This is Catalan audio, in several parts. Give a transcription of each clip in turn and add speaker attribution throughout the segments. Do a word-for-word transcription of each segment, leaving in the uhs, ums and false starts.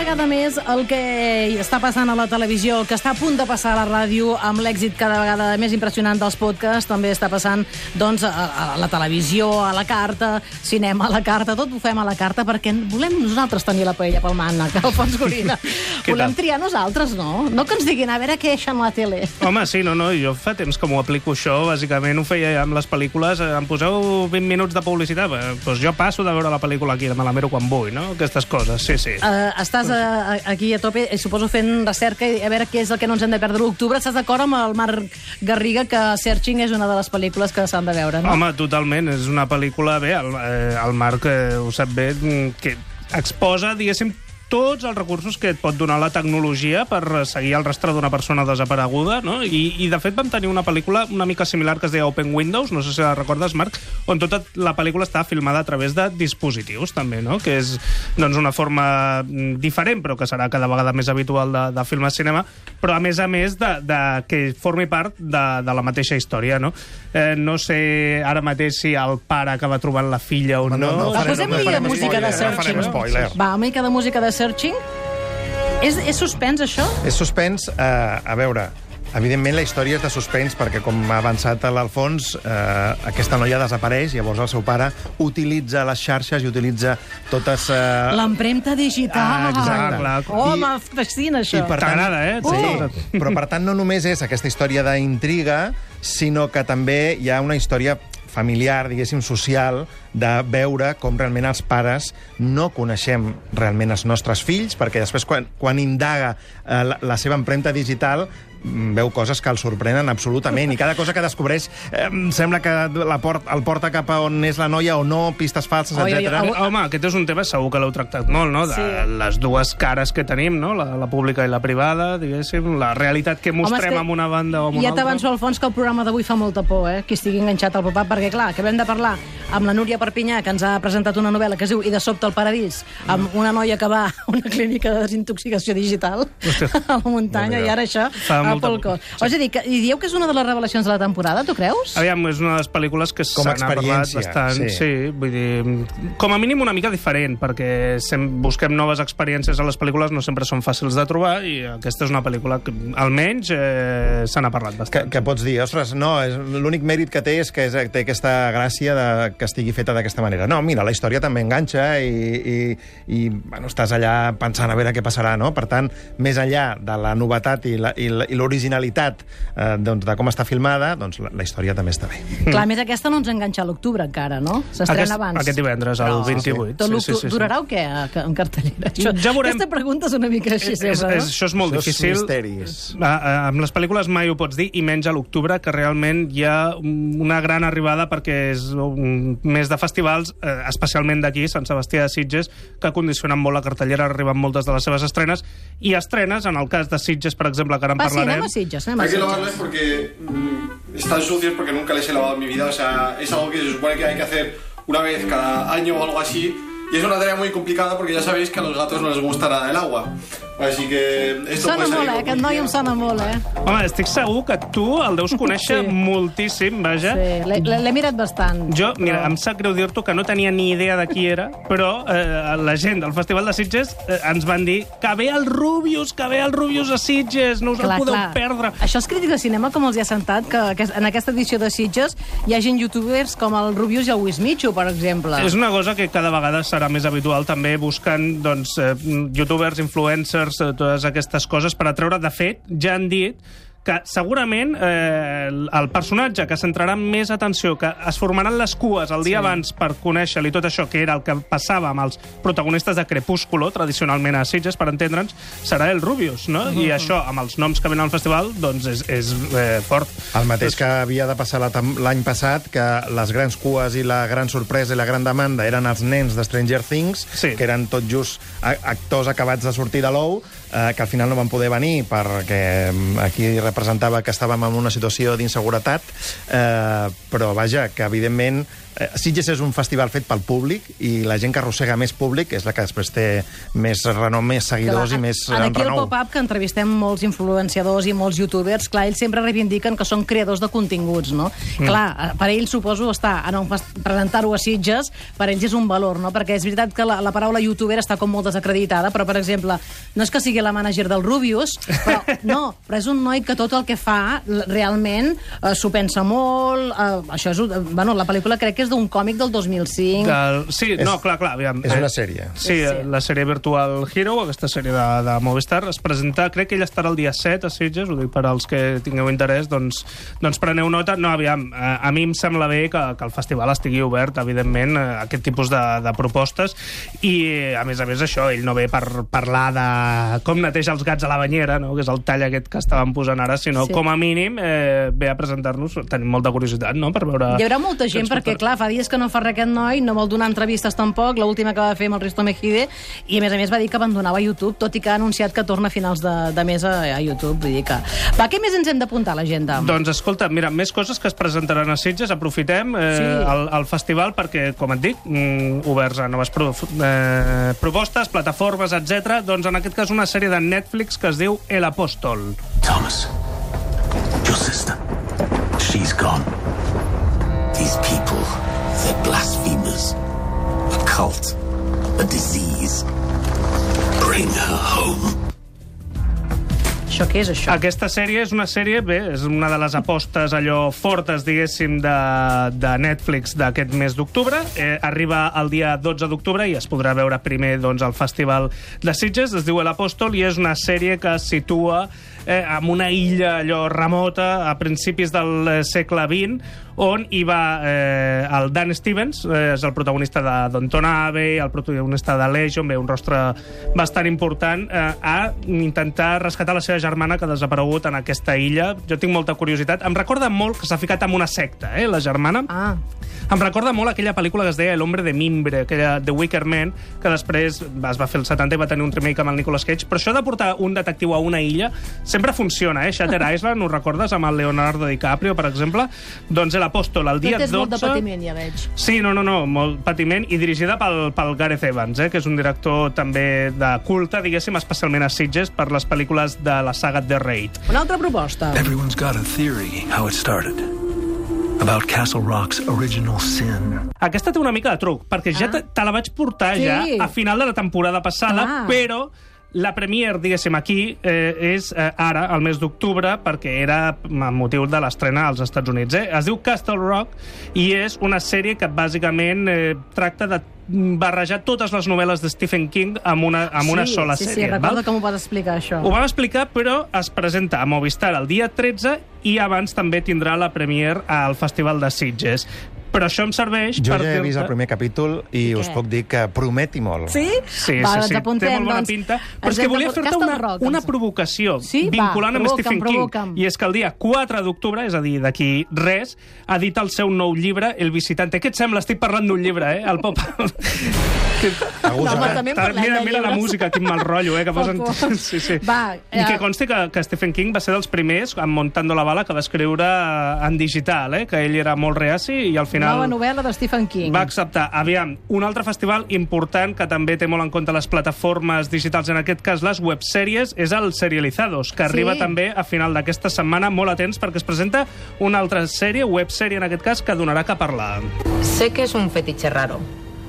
Speaker 1: vegada més el que està passant a la televisió, el que està a punt de passar a la ràdio, amb l'èxit cada vegada més impressionant dels podcasts, també està passant doncs, a, a la televisió, a la carta, cinema a la carta, tot ho fem a la carta perquè volem nosaltres tenir la paella pel mànec, Alfons Gorina. Volem triar nosaltres, no? No que ens diguin a veure què eixen a la tele.
Speaker 2: Home, sí, no, no, jo fa temps que m'ho aplico això, bàsicament ho feia amb les pel·lícules, em poseu vint minuts de publicitat, doncs jo passo de veure la pel·lícula aquí, me la miro quan vull, no? Aquestes coses, sí, sí.
Speaker 1: Uh, estàs uh, aquí a tope, suposo fent recerca i a veure què és el que no ens hem de perdre l'octubre. Estàs d'acord amb el Marc Garriga que Searching és una de les pel·lícules que s'han de veure, no?
Speaker 2: Home, totalment, és una pel·lícula, bé, el, eh, el Marc eh, ho sap bé, que exposa, diguéssim, tots els recursos que et pot donar la tecnologia per seguir el rastre d'una persona desapareguda, no? I, i de fet vam tenir una pel·lícula una mica similar que es deia Open Windows, no sé si la recordes, Marc, on tota la pel·lícula està filmada a través de dispositius, també, no? Que és doncs, una forma diferent, però que serà cada vegada més habitual de, de filmar cinema, però a més a més de, de que formi part de, de la mateixa història, no? Eh, no sé ara mateix si el pare acaba trobant la filla o no.
Speaker 3: no, no, no farem,
Speaker 1: Posem-li
Speaker 3: no,
Speaker 1: no, música de Searching.
Speaker 3: Spoiler.
Speaker 1: Va, una mica de música de Searching. És, és suspens, això?
Speaker 3: És suspens, eh, a veure, evidentment la història és de suspens perquè, com ha avançat l'Alfons, eh, aquesta noia desapareix, llavors el seu pare utilitza les xarxes i utilitza totes... Eh...
Speaker 1: L'empremta digital.
Speaker 3: Ah, exacte.
Speaker 2: Clar.
Speaker 1: Oh,
Speaker 3: I-
Speaker 1: me'n fascina, això.
Speaker 3: I per tant-
Speaker 2: T'agrada, eh?
Speaker 3: Sí, però per tant no només és aquesta història d'intriga, sinó que també hi ha una història familiar, diguéssim, social, de veure com realment els pares no coneixem realment els nostres fills, perquè després, quan, quan indaga eh, la, la seva empremta digital, veu coses que el sorprenen absolutament, i cada cosa que descobreix eh, sembla que la port, el porta cap a on és la noia o no, pistes falses,
Speaker 1: Oi, oi,
Speaker 3: etcètera.
Speaker 1: oi,
Speaker 2: Home, aquest és un tema segur que l'heu tractat molt, no? De
Speaker 1: Sí.
Speaker 2: les dues cares que tenim, no? La, la pública i la privada, diguéssim, la realitat que mostrem
Speaker 1: que
Speaker 2: amb una banda o amb una
Speaker 1: ja
Speaker 2: altra.
Speaker 1: t'avanço, Alfons, que el programa d'avui fa molta por, eh? Que estigui enganxat al pop-up, perquè, clar, acabem de parlar amb la Núria Perpinyà, que ens ha presentat una novel·la que es diu I de sobte el paradís, amb una noia que va a una clínica de desintoxicació digital a la muntanya, i ara això
Speaker 2: Fa
Speaker 1: a
Speaker 2: molta
Speaker 1: pel
Speaker 2: por.
Speaker 1: cos. O sigui, que, i dieu que és una de les revelacions de la temporada, tu creus?
Speaker 2: Aviam, és una de les pel·lícules que
Speaker 3: Com
Speaker 2: se
Speaker 3: a
Speaker 2: n'ha parlat
Speaker 3: experiència,
Speaker 2: bastant.
Speaker 3: sí.
Speaker 2: Sí, vull dir, com a mínim una mica diferent, perquè sem busquem noves experiències a les pel·lícules, no sempre són fàcils de trobar, i aquesta és una pel·lícula que, almenys, eh, se n'ha parlat
Speaker 3: Que,
Speaker 2: bastant.
Speaker 3: que pots dir, ostres, no, és- l'únic mèrit que té és que és, té aquesta gràcia de que estigui feta d'aquesta manera. No, mira, la història també enganxa i, i, i bueno, estàs allà pensant a veure què passarà, no? Per tant, més enllà de la novetat i la- i la- i l'originalitat eh, doncs, de com està filmada, doncs la, la història també està bé.
Speaker 1: Clar, a més aquesta no ens enganxa a l'octubre encara, no? S'estrena
Speaker 2: Aquest,
Speaker 1: abans.
Speaker 2: aquest divendres, el
Speaker 1: Però-
Speaker 2: vint-i-vuit.
Speaker 1: Tot
Speaker 2: Sí, sí,
Speaker 1: l'octubre
Speaker 2: sí, sí.
Speaker 1: durarà o què, a- en cartellera? Això,
Speaker 2: Ja veurem.
Speaker 1: Aquesta pregunta és una mica així,
Speaker 2: És, és,
Speaker 1: sempre,
Speaker 2: és,
Speaker 1: no?
Speaker 2: això és molt
Speaker 3: Això és
Speaker 2: difícil.
Speaker 3: misteris.
Speaker 2: A, a, amb les pel·lícules mai ho pots dir, i menys a l'octubre, que realment hi ha una gran arribada perquè és un mes de festivals, eh, especialment d'aquí, Sant Sebastià de Sitges, que condicionen molt la cartellera, arriben moltes de les seves estrenes, i estrenes, en el cas de Sitges, per exemple, que ara en
Speaker 1: Va, sí,
Speaker 2: parlarem...
Speaker 1: anem a Sitges, anem a
Speaker 4: Hay que
Speaker 1: Sitges.
Speaker 4: lavarlas porque mm, están sucios porque nunca les he lavado en mi vida. O sea, es algo que se supone que hay que hacer una vez cada año o algo así. Y es una tarea muy complicada porque ya sabéis que a los gatos no les gusta nada el agua. Así que esto
Speaker 1: Sona
Speaker 4: puede
Speaker 1: molt,
Speaker 4: salir
Speaker 1: eh?
Speaker 4: con
Speaker 1: Aquest noi em sona molt, eh?
Speaker 2: Home, estic segur que tu el deus conèixer
Speaker 1: Sí.
Speaker 2: moltíssim, vaja.
Speaker 1: Sí, l'he- l'he l'he mirat bastant.
Speaker 2: Jo, mira,
Speaker 1: però-
Speaker 2: em sap greu dir-t'ho que no tenia ni idea de qui era, però eh, la gent del Festival de Sitges eh, ens van dir que ve el Rubius, que ve el Rubius a Sitges, no us el podeu perdre.
Speaker 1: Això els crítics de cinema, com els hi ha sentat, que aquest- en aquesta edició de Sitges hi ha gent youtubers com el Rubius i el Wismichu, per exemple.
Speaker 2: És una cosa que cada vegada serà més habitual, també buscant doncs, eh, youtubers, influencers, eh, totes aquestes coses per atreure. De fet, ja han dit que segurament eh, el personatge que centrarà més atenció, que es formaran les cues el dia sí. abans per conèixer-li tot això, que era el que passava amb els protagonistes de Crepúsculo, tradicionalment a Sitges, per entendre'ns, serà el Rubius, no? Uh -huh. I això, amb els noms que venen al festival, doncs és, és eh, fort.
Speaker 3: El mateix que havia de passar la tam- l'any passat, que les grans cues i la gran sorpresa i la gran demanda eren els nens de Stranger Things,
Speaker 2: Sí.
Speaker 3: que eren tot just a- actors acabats de sortir de l'ou, eh, que al final no van poder venir perquè mm, aquí representava que estàvem en una situació d'inseguretat, eh, però vaja, que evidentment eh, Sitges és un festival fet pel públic i la gent que arrossega més públic és la que després té més renom, més seguidors
Speaker 1: clar,
Speaker 3: i més
Speaker 1: en aquí
Speaker 3: renou.
Speaker 1: al Pop-Up, que entrevistem molts influenciadors i molts youtubers, clar, ells sempre reivindiquen que són creadors de continguts, no? Mm. Clar, per ells suposo estar en un presentar-ho a Sitges, per ells és un valor, no? Perquè és veritat que la, la paraula youtuber està com molt desacreditada, però, per exemple, no és que sigui la mànager del Rubius, però no, però és un noi que tot el que fa realment eh, s'ho pensa molt, eh, això és, bueno, la pel·lícula crec que és d'un còmic del dos mil cinc.
Speaker 2: Del... Sí,
Speaker 3: és,
Speaker 2: no, clar, clar, aviam.
Speaker 3: És una sèrie.
Speaker 2: Sí, sí, la sèrie Virtual Hero, aquesta sèrie de, de Movistar, es presenta, crec que ella estarà el dia set a Sitges, ho dic per als que tingueu interès, doncs, doncs preneu nota. No, aviam, a, a mi em sembla bé que, que el festival estigui obert, evidentment, a aquest tipus de, de propostes, i, a més a més, això, ell no ve per parlar de com neteja els gats a la banyera, no? Que és el tall aquest que estàvem posant ara, sinó, sí, com a mínim, eh, ve a presentar-nos. Tenim molta curiositat, no?, per veure...
Speaker 1: Hi haurà molta gent, perquè, clar, fa dies que no fa res aquest noi, no vol donar entrevistes tampoc, l'última que va fer amb el Risto Mejide, i a més a més va dir que abandonava YouTube, tot i que ha anunciat que torna a finals de, de mes a, a YouTube. Vull dir que... Va, què més ens hem d'apuntar a l'agenda?
Speaker 2: Doncs escolta, mira, més coses que es presentaran a Sitges, aprofitem eh,
Speaker 1: Sí.
Speaker 2: el, el festival perquè, com et dic, mm, oberts a noves pro, eh, propostes, plataformes, etcètera. Doncs en aquest cas una sèrie de Netflix que es diu El Apóstol.
Speaker 5: Thomas, your sister, she's gone. These people, they're blasphemers. A cult, a disease. Bring her home.
Speaker 1: Això què és, això?
Speaker 2: Aquesta sèrie és una sèrie, bé, és una de les apostes allò fortes, diguéssim, de, de Netflix d'aquest mes d'octubre. Eh, arriba el dia dotze d'octubre i es podrà veure primer, doncs, al Festival de Sitges. Es diu El Apóstol i és una sèrie que es situa eh, en una illa allò remota a principis del segle vint, on hi va eh, el Dan Stevens, eh, és el protagonista de Downton Abbey, el protagonista de Legion, bé, un rostre bastant important, eh, a intentar rescatar la seva germana que ha desaparegut en aquesta illa. Jo tinc molta curiositat. Em recorda molt que s'ha ficat en una secta, eh, la germana.
Speaker 1: Ah.
Speaker 2: Em recorda molt aquella pel·lícula que es deia El hombre de mimbre, aquella The Wicker Man, que després es va fer el setanta i va tenir un remake amb el Nicolas Cage. Però això de portar un detectiu a una illa sempre funciona, eh? Shutter Island, ho recordes, amb el Leonardo DiCaprio, per exemple? Doncs El Apóstol, el dia
Speaker 1: Tot és
Speaker 2: dotze...
Speaker 1: molt de patiment, ja veig.
Speaker 2: Sí, no, no, no, molt patiment, i dirigida pel, pel Gareth Evans, eh, que és un director també de culte, diguéssim, especialment a Sitges, per les pel·lícules de la saga The Raid.
Speaker 1: Una altra proposta.
Speaker 6: Everyone's got a theory how it started. About Castle Rock's original sin.
Speaker 2: Aquesta té una mica de truc, perquè ja te, te la vaig portar
Speaker 1: Sí.
Speaker 2: ja a final de la temporada passada,
Speaker 1: Clar.
Speaker 2: però la premier, diguéssim, aquí eh, és eh, ara, al mes d'octubre, perquè era amb motiu de l'estrena als Estats Units. Eh? Es diu Castle Rock i és una sèrie que bàsicament eh, tracta de barrejar totes les novel·les de Stephen King amb una, amb una
Speaker 1: sí,
Speaker 2: sola
Speaker 1: sí,
Speaker 2: sèrie.
Speaker 1: Sí, recordo
Speaker 2: val?
Speaker 1: que m'ho vas explicar, això.
Speaker 2: Ho vam explicar, però es presenta a Movistar el dia tretze i abans també tindrà la premier al Festival de Sitges. Però això em serveix
Speaker 3: Jo
Speaker 2: per
Speaker 3: ja he
Speaker 2: dir-te-
Speaker 3: vist el primer capítol i
Speaker 1: I
Speaker 3: us
Speaker 1: què?
Speaker 3: puc dir que prometi molt.
Speaker 1: Sí?
Speaker 2: Sí,
Speaker 1: Va,
Speaker 2: sí,
Speaker 1: doncs
Speaker 2: sí,
Speaker 1: apuntem,
Speaker 2: té molt bona
Speaker 1: doncs,
Speaker 2: pinta. Però
Speaker 1: ens
Speaker 2: és que
Speaker 1: hem
Speaker 2: volia
Speaker 1: de-
Speaker 2: fer-te
Speaker 1: Castle
Speaker 2: una,
Speaker 1: Rock,
Speaker 2: una
Speaker 1: ens-
Speaker 2: provocació
Speaker 1: Sí?
Speaker 2: vinculant
Speaker 1: Va,
Speaker 2: amb Stephen
Speaker 1: provoca'm,
Speaker 2: King.
Speaker 1: provoca'm.
Speaker 2: I és que el dia quatre d'octubre, és a dir, d'aquí res, ha dit el seu nou llibre, El Visitante. Què et sembla? Estic parlant d'un llibre, eh? El pop... que...
Speaker 3: Aguda,
Speaker 1: No, home,
Speaker 3: eh?
Speaker 1: també en parlem
Speaker 2: Mira,
Speaker 1: de
Speaker 2: mira la
Speaker 1: llibres.
Speaker 2: música, quin mal rotllo, eh? Que posen...
Speaker 1: Per favor.
Speaker 2: Sí, sí.
Speaker 1: Va,
Speaker 2: I que
Speaker 1: eh,
Speaker 2: consti que, que Stephen King va ser dels primers, amb Montando la bala, que va escriure en digital, eh? Que ell era molt reaci i al final...
Speaker 1: Nova novel·la de Stephen King.
Speaker 2: Va acceptar. Aviam, un altre festival important que també té molt en compte les plataformes digitals, en aquest cas les websèries, és el Serializados, que
Speaker 1: Sí.
Speaker 2: arriba també a final d'aquesta setmana, molt atents, perquè es presenta una altra sèrie, websèrie en aquest cas, que donarà que parlar.
Speaker 7: Sé que es un fetiche raro,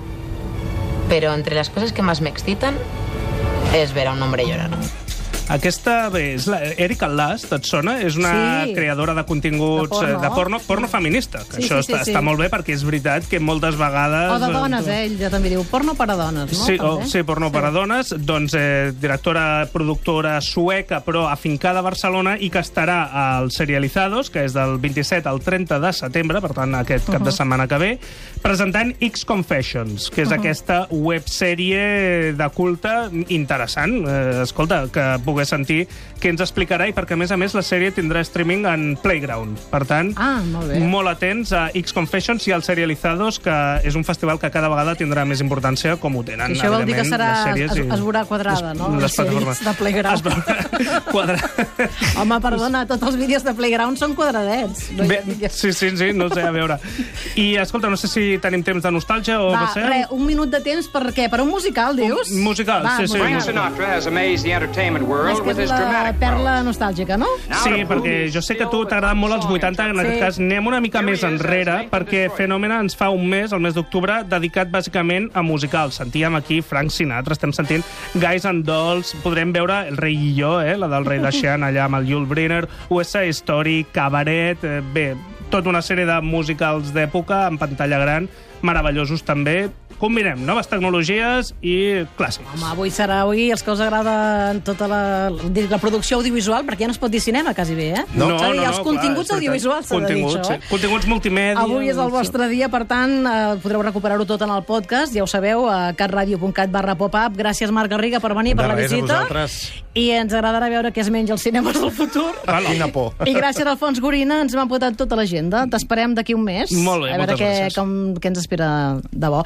Speaker 7: pero entre las cosas que más me excitan es ver a un hombre llorar.
Speaker 2: Aquesta, bé, és la Erika Last, et sona? És una
Speaker 1: Sí.
Speaker 2: creadora de continguts
Speaker 1: De porno.
Speaker 2: eh, de porno, porno feminista. Que
Speaker 1: Sí,
Speaker 2: això
Speaker 1: sí, sí,
Speaker 2: està,
Speaker 1: sí.
Speaker 2: està molt bé, perquè és veritat que moltes vegades...
Speaker 1: O de dones,
Speaker 2: eh,
Speaker 1: eh? Ell ja també diu porno per a dones, no?
Speaker 2: Sí, oh,
Speaker 1: També?
Speaker 2: sí, porno per a dones. Doncs eh, directora, productora sueca, però afincada a Barcelona, i que estarà al Serializados, que és del vint-i-set al trenta de setembre, per tant, aquest cap de setmana que ve, presentant X Confessions, que és aquesta websèrie de culte interessant. Eh, escolta, que puguem poder sentir, que ens explicarà, i perquè a més a més la sèrie tindrà streaming en Playground. Per tant,
Speaker 1: ah, molt bé.
Speaker 2: molt atents a X Confessions i als Serializados, que és un festival que cada vegada tindrà més importància, com ho tenen,
Speaker 1: això vol dir que serà,
Speaker 2: les sèries.
Speaker 1: es,
Speaker 2: I...
Speaker 1: es veurà quadrada, no?
Speaker 2: Les
Speaker 1: Les sèries de Playground.
Speaker 2: Es veurà quadrada.
Speaker 1: Home, perdona, tots els vídeos de Playground són quadradets. No
Speaker 2: Bé, sí, sí, sí, no sé, a veure. I, escolta, no sé si tenim temps de nostàlgia o...
Speaker 1: Va, res, un minut de temps per què? Per un musical, dius?
Speaker 2: Un musical,
Speaker 1: Va,
Speaker 2: sí, sí.
Speaker 8: Frank Sinatra has amazed the entertainment world with his
Speaker 1: la
Speaker 8: dramatic
Speaker 1: perla nostàlgica, no?
Speaker 2: Sí, perquè jo sé que a tu t'agraden molt els vuitanta, en aquest
Speaker 1: Sí.
Speaker 2: cas anem una mica més enrere, perquè Fenòmena ens fa un mes, el mes d'octubre, dedicat bàsicament a musicals. Sentíem aquí Frank Sinatra, estem sentint Guys and Dolls, podrem veure El rei i jo, eh, la del rei de Xi'an, allà amb el Yul Brynner, West Side Story, Cabaret, eh, bé, tota una sèrie de musicals d'època en pantalla gran, meravellosos també. Combinem noves tecnologies i clàssics.
Speaker 1: Home, avui serà avui els que us agrada tota la, la producció audiovisual, perquè ja no es pot dir cinema, quasi bé, eh?
Speaker 2: No,
Speaker 1: És a dir,
Speaker 2: no, no,
Speaker 1: els continguts
Speaker 2: clar,
Speaker 1: audiovisuals, s'ha de dir
Speaker 2: continguts,
Speaker 1: això, eh?
Speaker 2: sí. Continguts multimèdia.
Speaker 1: Avui és el vostre dia, per tant, eh, podreu recuperar-ho tot en el podcast, ja ho sabeu, a catradio punt cat barra pop-up. Gràcies, Marc Garriga, per venir, per
Speaker 3: De
Speaker 1: la
Speaker 3: res, a
Speaker 1: visita.
Speaker 3: vosaltres.
Speaker 1: I ens agradarà veure què es menja als cinemes del futur.
Speaker 3: Quina por.
Speaker 1: I gràcies a Alfons Gorina, ens hem apuntat tota l'agenda. T'esperem d'aquí un mes.
Speaker 2: Molt bé,
Speaker 1: a veure
Speaker 2: moltes
Speaker 1: què,
Speaker 2: gràcies.
Speaker 1: com, què ens espera de bo.